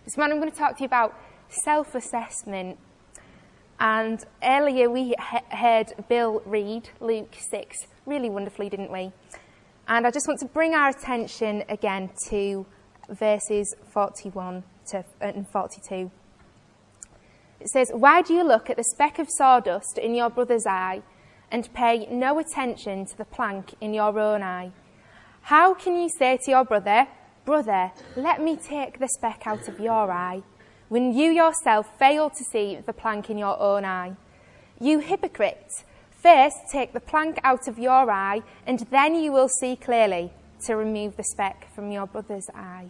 This morning I'm going to talk to you about self-assessment. And earlier we heard Bill read Luke 6 really wonderfully, didn't we? And I just want to bring our attention again to verses 41 and 42. It says, "Why do you look at the speck of sawdust in your brother's eye and pay no attention to the plank in your own eye? How can you say to your brother, 'Brother, let me take the speck out of your eye,' when you yourself fail to see the plank in your own eye? You hypocrite! First take the plank out of your eye, and then you will see clearly to remove the speck from your brother's eye."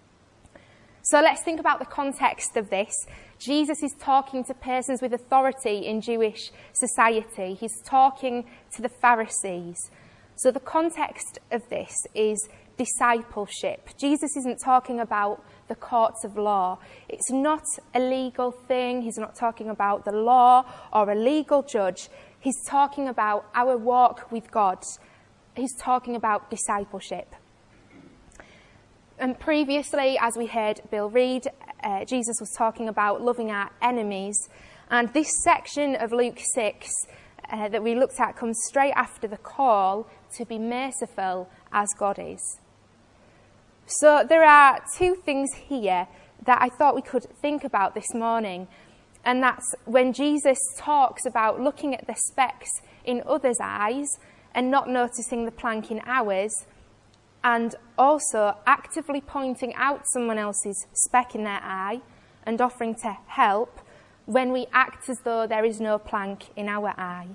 So let's think about the context of this. Jesus is talking to persons with authority in Jewish society. He's talking to the Pharisees. So the context of this is discipleship. Jesus isn't talking about the courts of law. It's not a legal thing. He's not talking about the law or a legal judge. He's talking about our walk with God. He's talking about discipleship. And previously, as we heard Bill read, Jesus was talking about loving our enemies. And this section of Luke 6 that we looked at comes straight after the call to be merciful as God is. So there are two things here that I thought we could think about this morning. And that's when Jesus talks about looking at the specks in others' eyes and not noticing the plank in ours, and also actively pointing out someone else's speck in their eye and offering to help when we act as though there is no plank in our eye.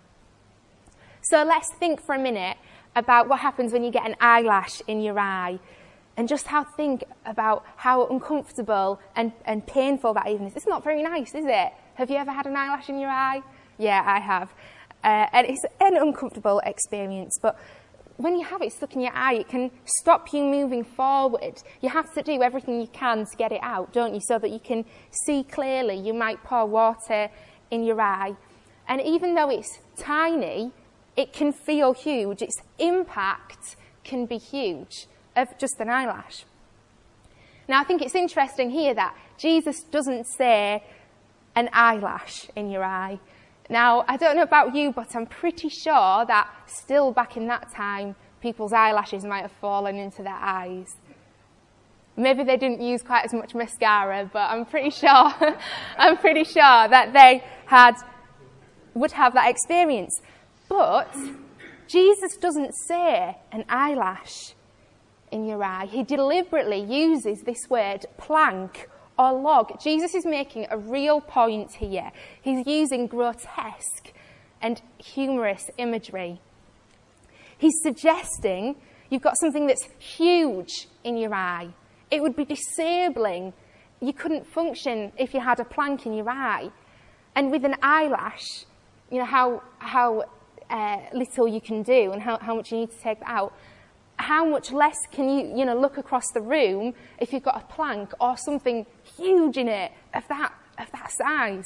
So let's think for a minute about what happens when you get an eyelash in your eye, and just think about how uncomfortable and painful that even is. It's not very nice, is it? Have you ever had an eyelash in your eye? Yeah, I have. And it's an uncomfortable experience, but when you have it stuck in your eye, it can stop you moving forward. You have to do everything you can to get it out, don't you, so that you can see clearly. You might pour water in your eye. And even though it's tiny, it can feel huge. Its impact can be huge of just an eyelash. Now, I think it's interesting here that Jesus doesn't say an eyelash in your eye. Now, I don't know about you, but I'm pretty sure that still back in that time, people's eyelashes might have fallen into their eyes. Maybe they didn't use quite as much mascara, but I'm pretty sure that they would have that experience. But Jesus doesn't say an eyelash in your eye. He deliberately uses this word plank or log. Jesus is making a real point here. He's using grotesque and humorous imagery. He's suggesting you've got something that's huge in your eye. It would be disabling. You couldn't function if you had a plank in your eye. And with an eyelash, you know how little you can do and how much you need to take that out. How much less can you look across the room if you've got a plank or something huge in it of that size?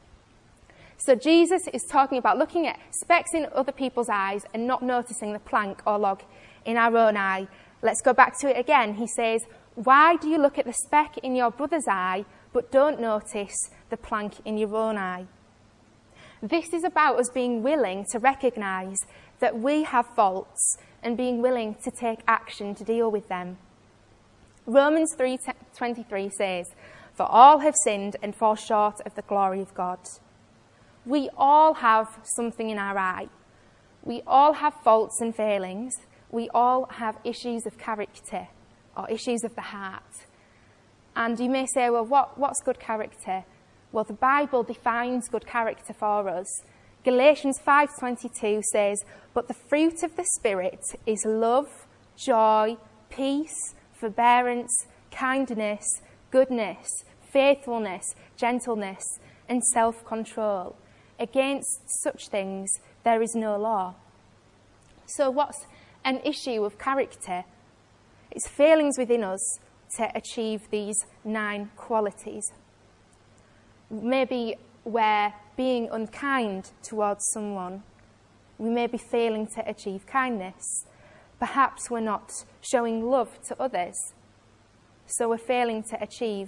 So Jesus is talking about looking at specks in other people's eyes and not noticing the plank or log in our own eye. Let's go back to it again. He says, "Why do you look at the speck in your brother's eye but don't notice the plank in your own eye?" This is about us being willing to recognise that we have faults and being willing to take action to deal with them. Romans 3:23 says, "For all have sinned and fall short of the glory of God." We all have something in our eye. We all have faults and failings. We all have issues of character or issues of the heart. And you may say, well, what's good character? Well, the Bible defines good character for us. Galatians 5:22 says, "But the fruit of the Spirit is love, joy, peace, forbearance, kindness, goodness, faithfulness, gentleness, and self-control. Against such things there is no law." So what's an issue of character? It's failings within us to achieve these 9 qualities. Maybe we're being unkind towards someone. We may be failing to achieve kindness. Perhaps we're not showing love to others. So we're failing to achieve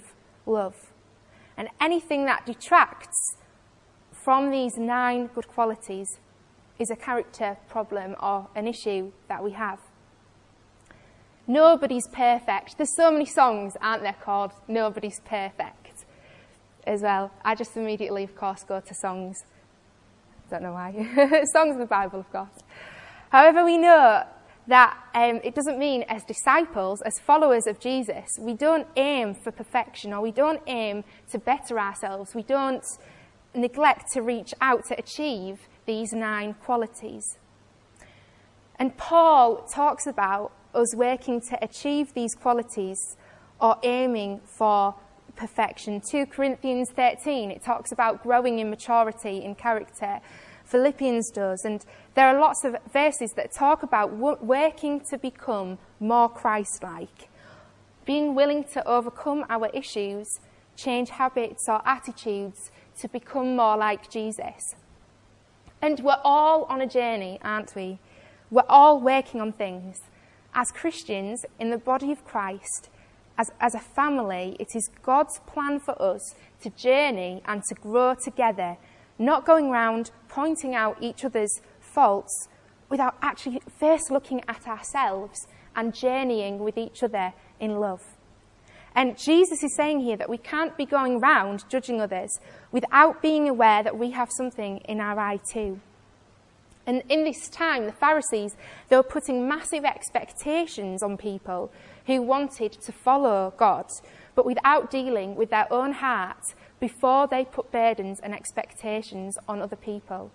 love. And anything that detracts from these 9 good qualities is a character problem or an issue that we have. Nobody's perfect. There's so many songs, aren't there, called Nobody's Perfect as well. I just immediately, of course, go to songs. Don't know why. Songs of the Bible, of course. However, we know that it doesn't mean as disciples, as followers of Jesus, we don't aim for perfection, or we don't aim to better ourselves. We don't neglect to reach out to achieve these 9 qualities. And Paul talks about us working to achieve these qualities or aiming for perfection. 2 Corinthians 13, it talks about growing in maturity in character. Philippians does, and there are lots of verses that talk about working to become more Christ-like, being willing to overcome our issues, change habits or attitudes to become more like Jesus. And we're all on a journey, aren't we? We're all working on things. As Christians in the body of Christ, as a family, it is God's plan for us to journey and to grow together, not going round pointing out each other's faults without actually first looking at ourselves and journeying with each other in love. And Jesus is saying here that we can't be going round judging others without being aware that we have something in our eye too. And in this time, the Pharisees, they were putting massive expectations on people who wanted to follow God, but without dealing with their own heart before they put burdens and expectations on other people.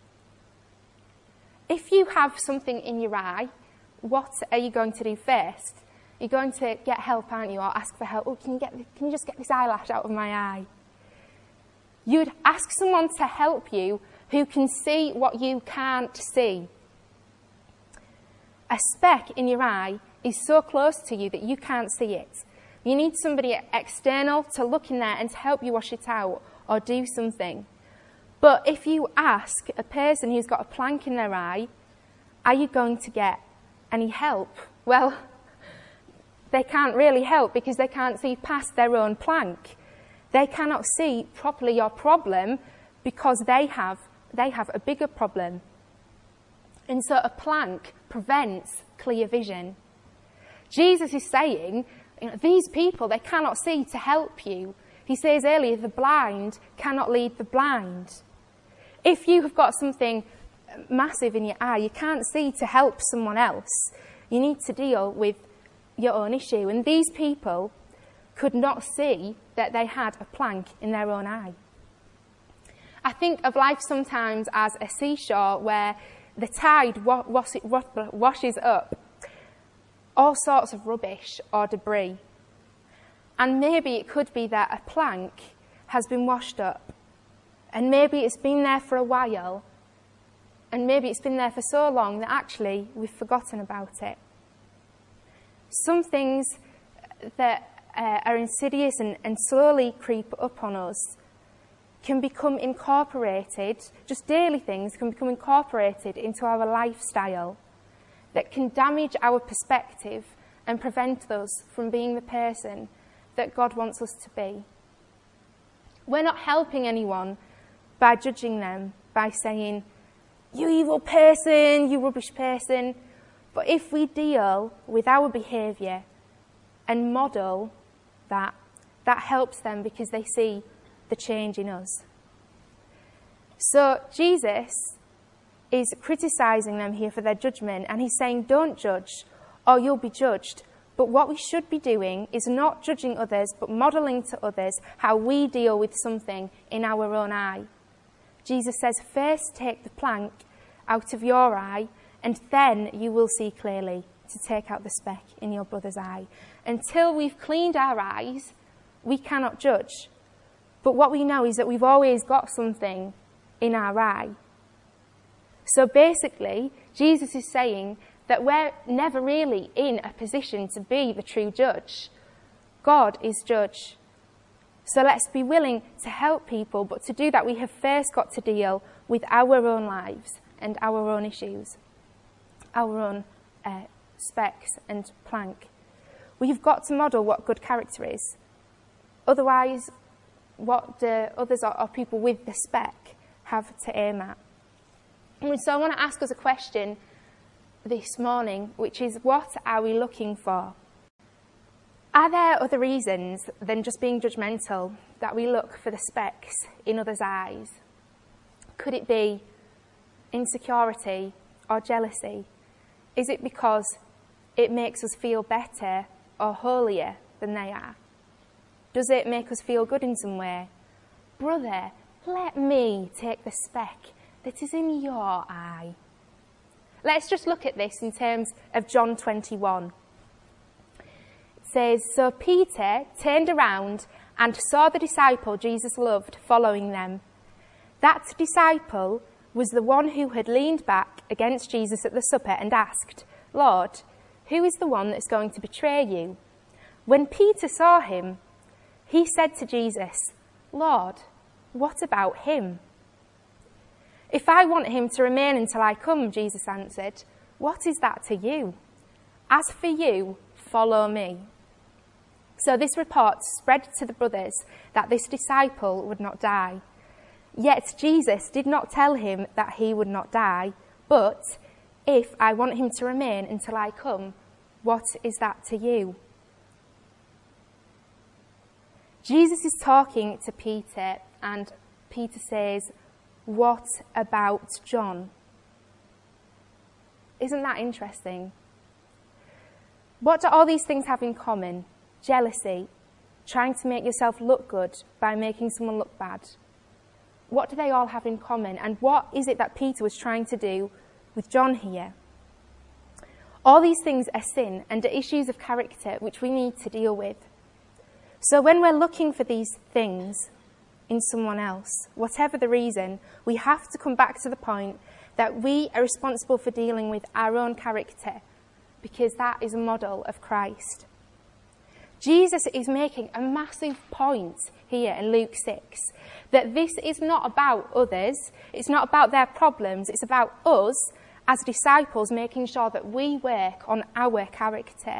If you have something in your eye, what are you going to do first? You're going to get help, aren't you, or ask for help. Oh, can you just get this eyelash out of my eye? You'd ask someone to help you who can see what you can't see. A speck in your eye is so close to you that you can't see it. You need somebody external to look in there and to help you wash it out or do something. But if you ask a person who's got a plank in their eye, are you going to get any help? Well, they can't really help because they can't see past their own plank. They cannot see properly your problem because they have a bigger problem. And so a plank prevents clear vision. Jesus is saying, these people, they cannot see to help you. He says earlier, the blind cannot lead the blind. If you have got something massive in your eye, you can't see to help someone else. You need to deal with your own issue. And these people could not see that they had a plank in their own eye. I think of life sometimes as a seashore where the tide washes up all sorts of rubbish or debris. And maybe it could be that a plank has been washed up, and maybe it's been there for a while, and maybe it's been there for so long that actually we've forgotten about it. Some things that are insidious and slowly creep up on us can become incorporated, just daily things can become incorporated into our lifestyle that can damage our perspective and prevent us from being the person that God wants us to be. We're not helping anyone by judging them, by saying, you evil person, you rubbish person. But if we deal with our behaviour and model that helps them because they see the change in us. So Jesus is criticising them here for their judgment, and he's saying, don't judge or you'll be judged. But what we should be doing is not judging others, but modelling to others how we deal with something in our own eye. Jesus says, first take the plank out of your eye, and then you will see clearly to take out the speck in your brother's eye. Until we've cleaned our eyes, we cannot judge. But what we know is that we've always got something in our eye. So basically, Jesus is saying that we're never really in a position to be the true judge. God is judge. So let's be willing to help people, but to do that we have first got to deal with our own lives and our own issues, our own specks and plank. We've got to model what good character is. Otherwise, what do others or people with the speck have to aim at? And so I want to ask us a question this morning, which is, what are we looking for? Are there other reasons than just being judgmental that we look for the specks in others' eyes? Could it be insecurity or jealousy? Is it because it makes us feel better or holier than they are? Does it make us feel good in some way? Brother, let me take the speck that is in your eye. Let's just look at this in terms of John 21. It says, so Peter turned around and saw the disciple Jesus loved following them. That disciple was the one who had leaned back against Jesus at the supper and asked, Lord, who is the one that's going to betray you? When Peter saw him, he said to Jesus, Lord, what about him? If I want him to remain until I come, Jesus answered, what is that to you? As for you, follow me. So this report spread to the brothers that this disciple would not die. Yet Jesus did not tell him that he would not die, but if I want him to remain until I come, what is that to you? Jesus is talking to Peter, and Peter says, what about John? Isn't that interesting? What do all these things have in common? Jealousy, trying to make yourself look good by making someone look bad. What do they all have in common? And what is it that Peter was trying to do with John here? All these things are sin and are issues of character which we need to deal with. So when we're looking for these things in someone else, whatever the reason, we have to come back to the point that we are responsible for dealing with our own character, because that is a model of Christ. Jesus is making a massive point here in Luke 6, that this is not about others, it's not about their problems, it's about us as disciples making sure that we work on our character.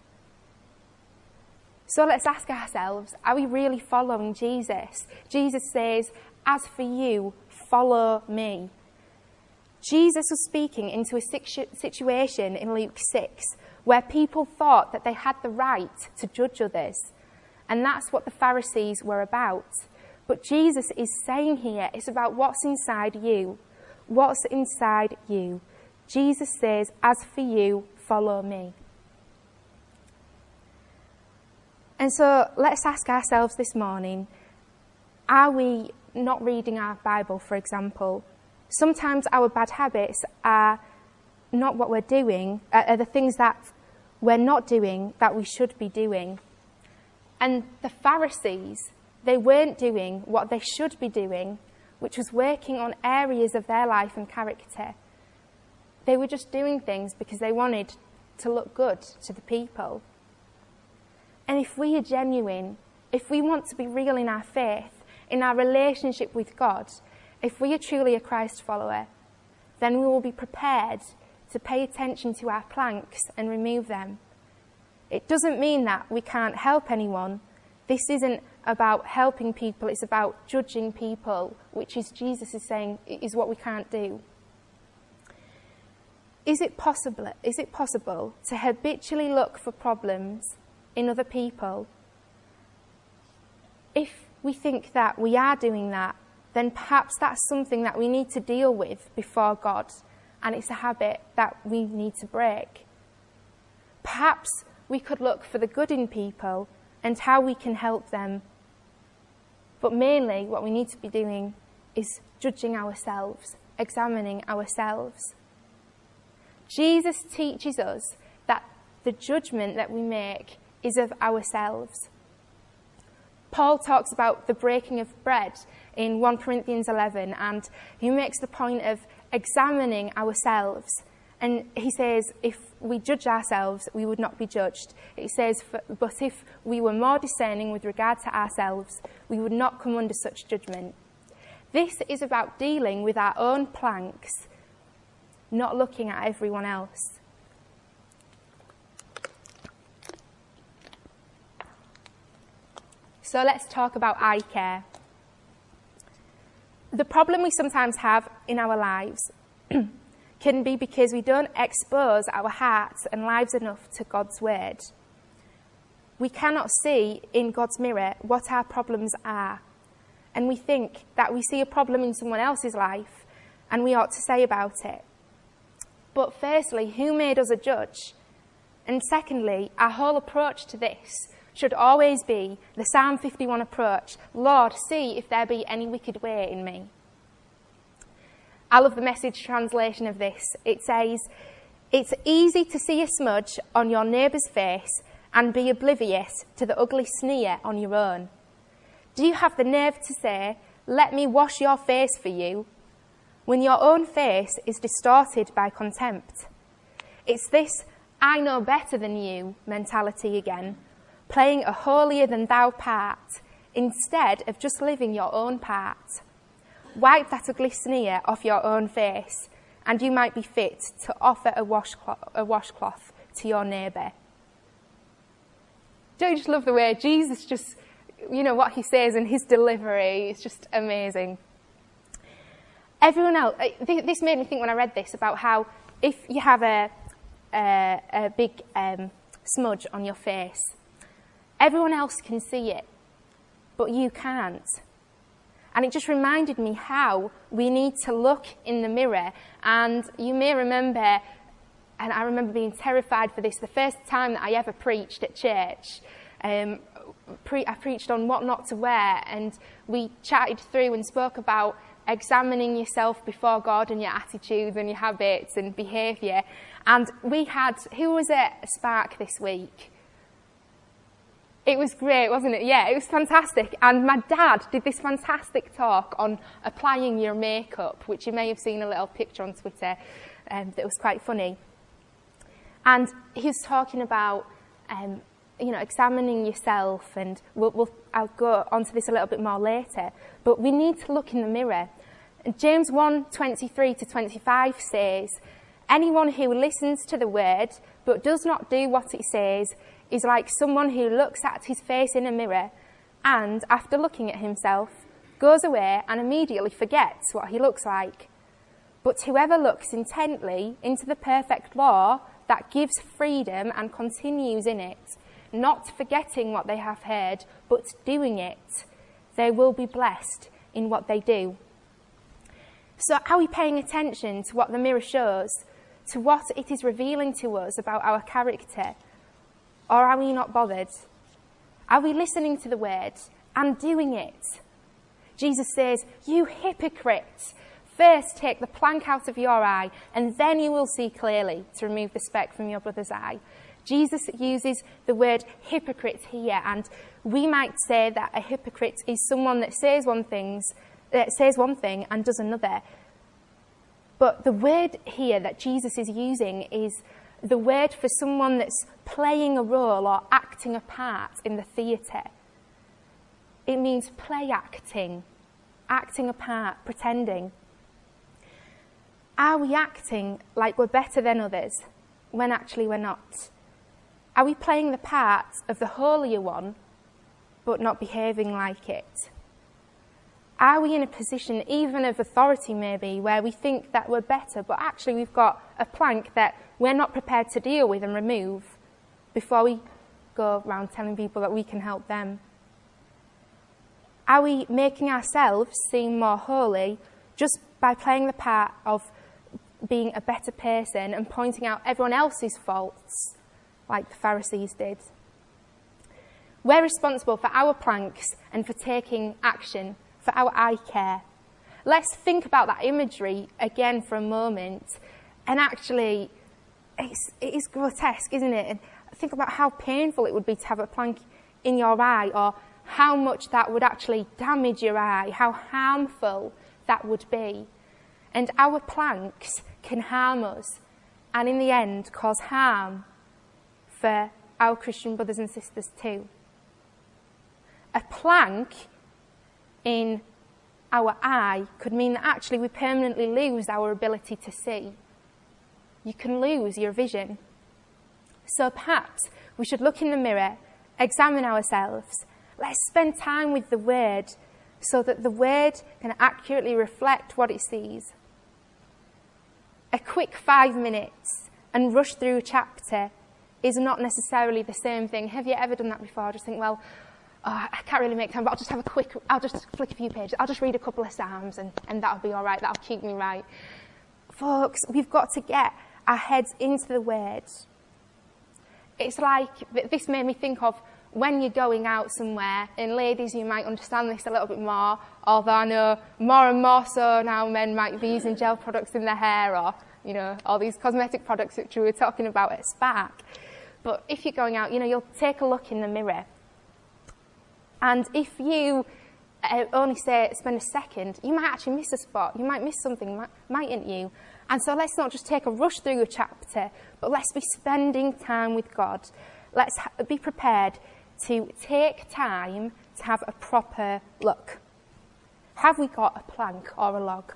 So let's ask ourselves, are we really following Jesus? Jesus says, as for you, follow me. Jesus was speaking into a situation in Luke 6 where people thought that they had the right to judge others. And that's what the Pharisees were about. But Jesus is saying here, it's about what's inside you. What's inside you? Jesus says, as for you, follow me. And so let's ask ourselves this morning, are we not reading our Bible, for example? Sometimes our bad habits are not what we're doing, are the things that we're not doing that we should be doing. And the Pharisees, they weren't doing what they should be doing, which was working on areas of their life and character. They were just doing things because they wanted to look good to the people. And if we are genuine, if we want to be real in our faith, in our relationship with God, if we are truly a Christ follower, then we will be prepared to pay attention to our planks and remove them. It doesn't mean that we can't help anyone. This isn't about helping people, it's about judging people, which is Jesus is saying is what we can't do. Is it possible to habitually look for problems in other people? If we think that we are doing that, then perhaps that's something that we need to deal with before God, and it's a habit that we need to break. Perhaps we could look for the good in people and how we can help them. But mainly what we need to be doing is judging ourselves, examining ourselves. Jesus teaches us that the judgment that we make is of ourselves. Paul talks about the breaking of bread in 1 Corinthians 11, and he makes the point of examining ourselves. And he says, if we judge ourselves, we would not be judged. It says, but if we were more discerning with regard to ourselves, we would not come under such judgment. This is about dealing with our own planks, not looking at everyone else. So So let's talk about eye care. The problem we sometimes have in our lives can be because we don't expose our hearts and lives enough to God's word. We cannot see in God's mirror what our problems are. And we think that we see a problem in someone else's life and we ought to say about it. But firstly, who made us a judge? And secondly, our whole approach to this should always be the Psalm 51 approach. Lord, see if there be any wicked way in me. I love the Message translation of this. It says, it's easy to see a smudge on your neighbour's face and be oblivious to the ugly sneer on your own. Do you have the nerve to say, let me wash your face for you, when your own face is distorted by contempt? It's this I know better than you mentality again, playing a holier-than-thou part, instead of just living your own part. Wipe that ugly sneer off your own face, and you might be fit to offer a washcloth to your neighbour. Don't you just love the way Jesus just, what he says in his delivery is just amazing. Everyone else, this made me think when I read this about how if you have a big smudge on your face, everyone else can see it, but you can't. And it just reminded me how we need to look in the mirror. And you may remember, and I remember being terrified for this, the first time that I ever preached at church. I preached on what not to wear, and we chatted through and spoke about examining yourself before God and your attitudes and your habits and behaviour. And we had, who was at Spark this week? It was great, wasn't it? Yeah, it was fantastic. And my dad did this fantastic talk on applying your makeup, which you may have seen a little picture on Twitter that was quite funny. And he was talking about, examining yourself, and I'll go onto this a little bit more later. But we need to look in the mirror. And James 1:23-25 says, anyone who listens to the word but does not do what it says is like someone who looks at his face in a mirror and, after looking at himself, goes away and immediately forgets what he looks like. But whoever looks intently into the perfect law that gives freedom and continues in it, not forgetting what they have heard, but doing it, they will be blessed in what they do. So are we paying attention to what the mirror shows, to what it is revealing to us about our character? Or are we not bothered? Are we listening to the word and doing it? Jesus says, you hypocrite, first take the plank out of your eye, and then you will see clearly to remove the speck from your brother's eye. Jesus uses the word hypocrite here, and we might say that a hypocrite is someone that says one thing and does another. But the word here that Jesus is using is the word for someone that's playing a role or acting a part in the theatre. It means play acting, acting a part, pretending. Are we acting like we're better than others when actually we're not? Are we playing the part of the holier one but not behaving like it? Are we in a position, even of authority maybe, where we think that we're better, but actually we've got a plank that we're not prepared to deal with and remove before we go around telling people that we can help them? Are we making ourselves seem more holy just by playing the part of being a better person and pointing out everyone else's faults, like the Pharisees did? We're responsible for our planks and for taking action, for our eye care. Let's think about that imagery again for a moment. And actually, it is grotesque, isn't it? And think about how painful it would be to have a plank in your eye, or how much that would actually damage your eye, how harmful that would be. And our planks can harm us, and in the end cause harm for our Christian brothers and sisters too. A plank in our eye could mean that actually we permanently lose our ability to see. You can lose your vision. So perhaps we should look in the mirror, examine ourselves, Let's spend time with the Word so that the Word can accurately reflect what it sees. A quick 5 minutes and rush through a chapter is not necessarily the same thing. Have you ever done that before? Just think, well, I can't really make time, but I'll just flick a few pages. I'll just read a couple of Psalms and that'll be all right. That'll keep me right. Folks, we've got to get our heads into the Word. It's like, this made me think of when you're going out somewhere, and ladies, you might understand this a little bit more, although I know more and more so now men might be using gel products in their hair or, all these cosmetic products which we were talking about at Spark. But if you're going out, you'll take a look in the mirror. And if you only spend a second, you might actually miss a spot. You might miss something, mightn't you? And so let's not just take a rush through a chapter, but let's be spending time with God. Let's be prepared to take time to have a proper look. Have we got a plank or a log?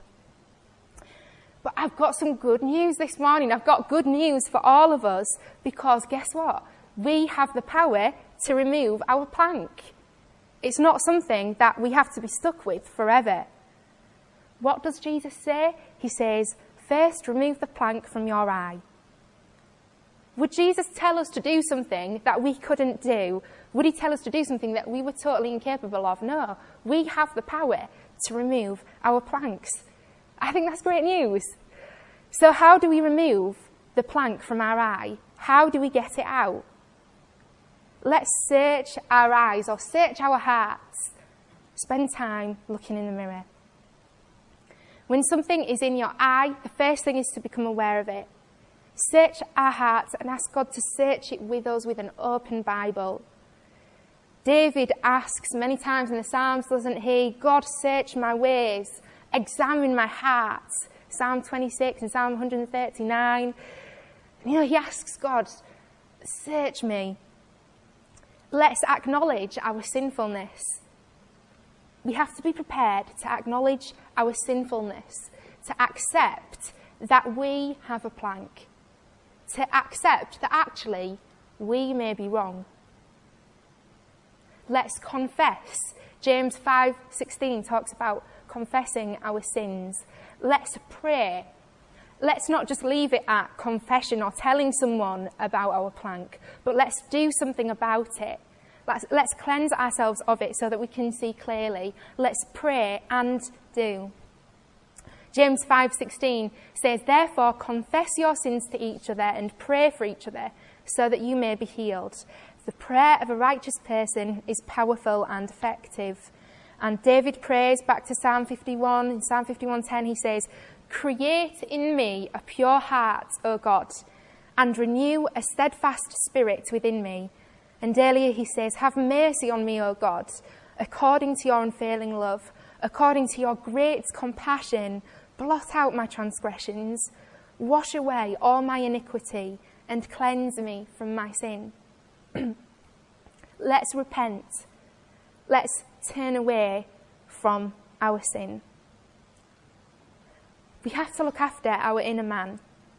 But I've got some good news this morning. I've got good news for all of us, because guess what? We have the power to remove our plank. It's not something that we have to be stuck with forever. What does Jesus say? He says, first remove the plank from your eye. Would Jesus tell us to do something that we couldn't do? Would he tell us to do something that we were totally incapable of? No. We have the power to remove our planks. I think that's great news. So how do we remove the plank from our eye? How do we get it out? Let's search our eyes or search our hearts. Spend time looking in the mirror. When something is in your eye, the first thing is to become aware of it. Search our hearts and ask God to search it with us with an open Bible. David asks many times in the Psalms, doesn't he? God, search my ways, examine my heart. Psalm 26 and Psalm 139. He asks God, search me. Let's acknowledge our sinfulness. We have to be prepared to acknowledge our sinfulness, to accept that we have a plank, to accept that actually we may be wrong. Let's confess. James 5:16 talks about confessing our sins. Let's pray. Let's not just leave it at confession or telling someone about our plank, but let's do something about it. Let's cleanse ourselves of it so that we can see clearly. Let's pray and do. James 5:16 says, therefore confess your sins to each other and pray for each other so that you may be healed. The prayer of a righteous person is powerful and effective. And David prays back to Psalm 51. In Psalm 51:10 he says, create in me a pure heart, O God, and renew a steadfast spirit within me. And earlier he says, have mercy on me, O God, according to your unfailing love, according to your great compassion, blot out my transgressions, wash away all my iniquity, and cleanse me from my sin. Let's repent. Let's turn away from our sin. We have to look after our inner man.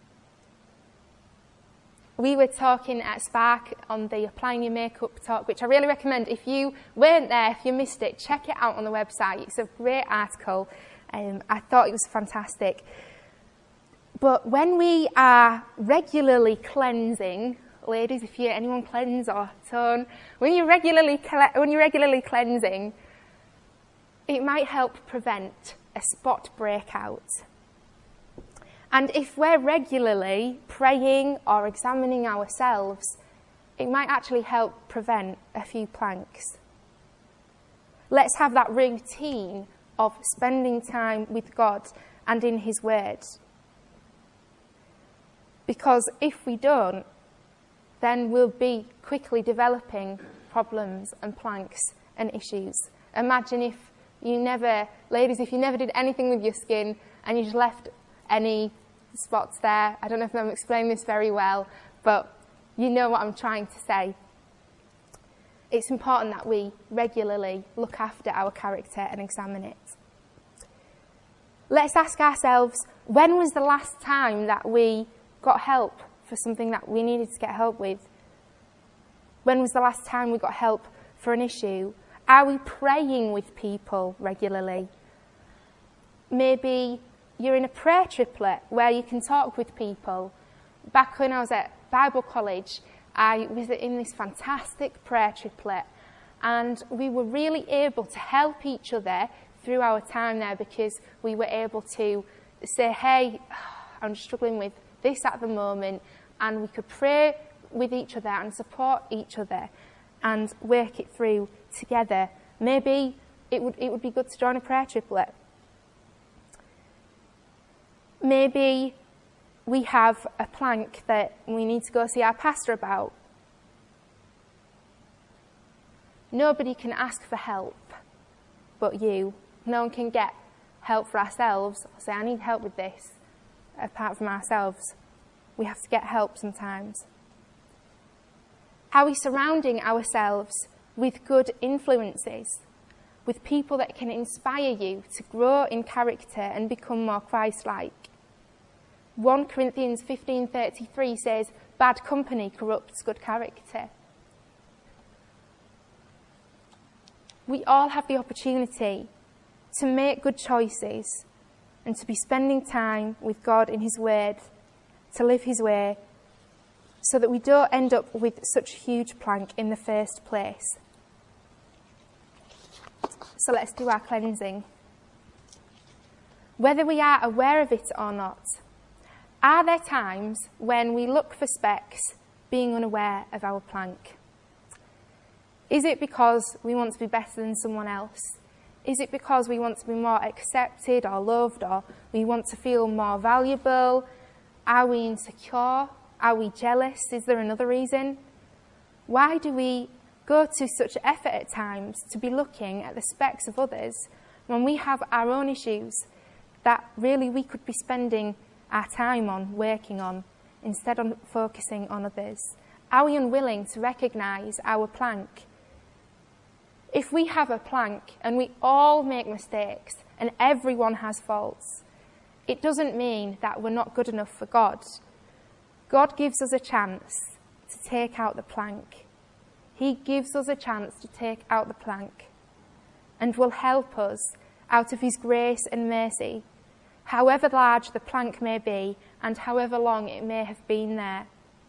We were talking at Spark on the Applying Your Makeup talk, which I really recommend. If you weren't there, if you missed it, check it out on the website. It's a great article. I thought it was fantastic. But when we are regularly cleansing, ladies, if anyone cleanse or tone, when you're regularly cleansing, it might help prevent a spot breakout. And if we're regularly praying or examining ourselves, it might actually help prevent a few planks. Let's have that routine of spending time with God and in His Word. Because if we don't, then we'll be quickly developing problems and planks and issues. Imagine if you never did anything with your skin and you just left any spots there. I don't know if I'm explaining this very well, but you know what I'm trying to say. It's important that we regularly look after our character and examine it. Let's ask ourselves, when was the last time that we got help for something that we needed to get help with? When was the last time we got help for an issue? Are we praying with people regularly? Maybe you're in a prayer triplet where you can talk with people. Back when I was at Bible college, I was in this fantastic prayer triplet, and we were really able to help each other through our time there because we were able to say, hey, I'm struggling with this at the moment, and we could pray with each other and support each other and work it through together. Maybe it would be good to join a prayer triplet. Maybe we have a plank that we need to go see our pastor about. Nobody can ask for help but you. No one can get help for ourselves or say, I need help with this, apart from ourselves. We have to get help sometimes. Are we surrounding ourselves with good influences, with people that can inspire you to grow in character and become more Christ-like? 1 Corinthians 15:33 says, bad company corrupts good character. We all have the opportunity to make good choices and to be spending time with God in His Word, to live His way, so that we don't end up with such a huge plank in the first place. So let's do our cleansing. Whether we are aware of it or not, are there times when we look for specks being unaware of our plank? Is it because we want to be better than someone else? Is it because we want to be more accepted or loved, or we want to feel more valuable? Are we insecure? Are we jealous? Is there another reason? Why do we go to such effort at times to be looking at the specks of others when we have our own issues that really we could be spending our time on, working on, instead of focusing on others? Are we unwilling to recognise our plank? If we have a plank and we all make mistakes and everyone has faults, it doesn't mean that we're not good enough for God. God gives us a chance to take out the plank. He gives us a chance to take out the plank and will help us out of His grace and mercy, however large the plank may be and however long it may have been there.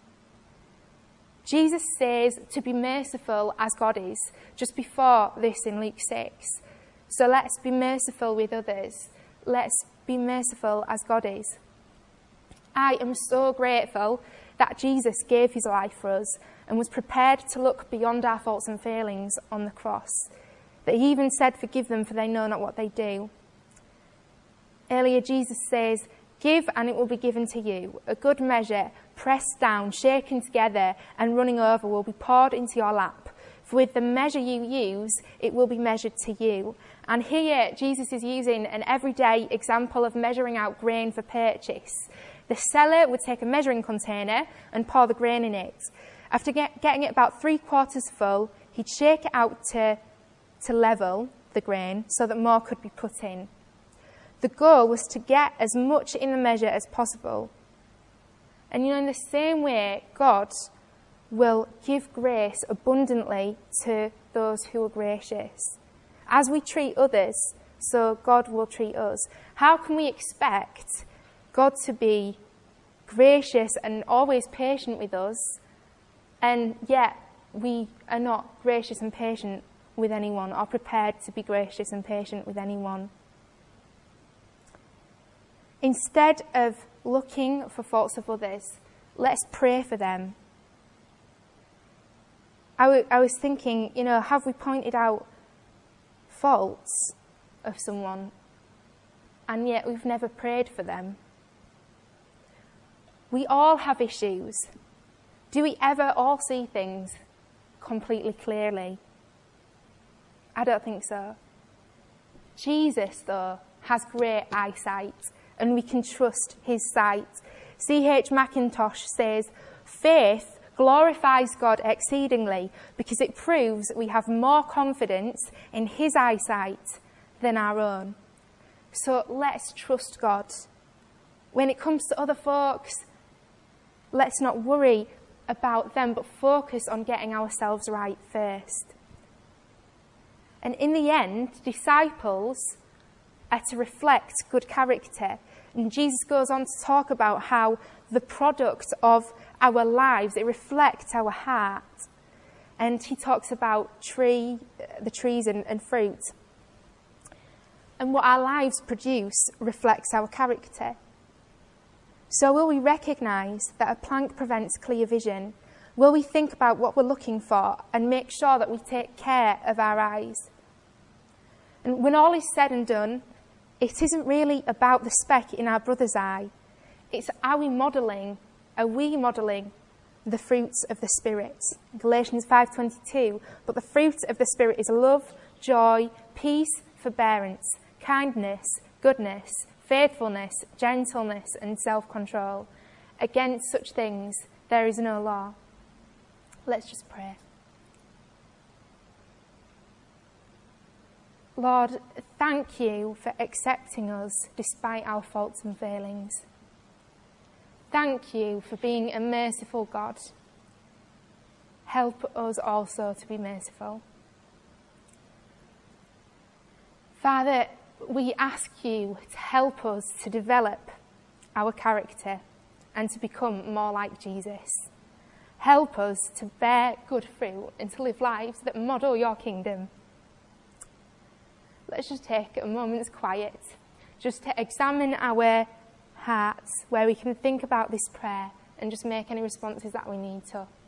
Jesus says to be merciful as God is, just before this in Luke 6. So let's be merciful with others. Let's be merciful as God is. I am so grateful that Jesus gave His life for us and was prepared to look beyond our faults and failings on the cross. That He even said, forgive them, for they know not what they do. Earlier, Jesus says, give and it will be given to you. A good measure, pressed down, shaken together and running over, will be poured into your lap. For with the measure you use, it will be measured to you. And here, Jesus is using an everyday example of measuring out grain for purchase. The seller would take a measuring container and pour the grain in it. After getting it about 3/4 full, he'd shake it out to level the grain so that more could be put in. The goal was to get as much in the measure as possible. And in the same way, God will give grace abundantly to those who are gracious. As we treat others, so God will treat us. How can we expect God to be gracious and always patient with us, and yet we are not gracious and patient with anyone, or prepared to be gracious and patient with anyone? Instead of looking for faults of others, let's pray for them. I was thinking, have we pointed out faults of someone and yet we've never prayed for them? We all have issues. Do we ever all see things completely clearly? I don't think so. Jesus, though, has great eyesight, and we can trust His sight. C.H. Mackintosh says, faith glorifies God exceedingly because it proves we have more confidence in His eyesight than our own. So let's trust God. When it comes to other folks, let's not worry about them, but focus on getting ourselves right first. And in the end, disciples are to reflect good character. And Jesus goes on to talk about how the product of our lives, it reflects our heart. And he talks about the trees and fruit. And what our lives produce reflects our character. So will we recognise that a plank prevents clear vision? Will we think about what we're looking for and make sure that we take care of our eyes? And when all is said and done, it isn't really about the speck in our brother's eye. It's are we modelling the fruits of the Spirit? Galatians 5:22, but the fruit of the Spirit is love, joy, peace, forbearance, kindness, goodness, faithfulness, gentleness, and self-control. Against such things there is no law. Let's just pray. Lord, thank you for accepting us despite our faults and failings. Thank you for being a merciful God. Help us also to be merciful. Father, we ask you to help us to develop our character and to become more like Jesus. Help us to bear good fruit and to live lives that model your kingdom. Let's just take a moment's quiet, just to examine our hearts, where we can think about this prayer and just make any responses that we need to.